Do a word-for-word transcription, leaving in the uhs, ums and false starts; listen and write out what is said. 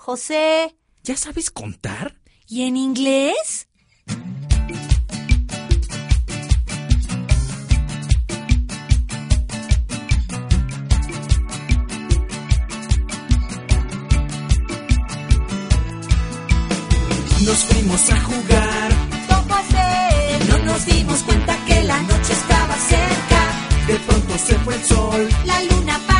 José. ¿Ya sabes contar? ¿Y en inglés? Nos fuimos a jugar Con José. y no nos dimos cuenta que la noche estaba cerca. De pronto se fue el sol. La luna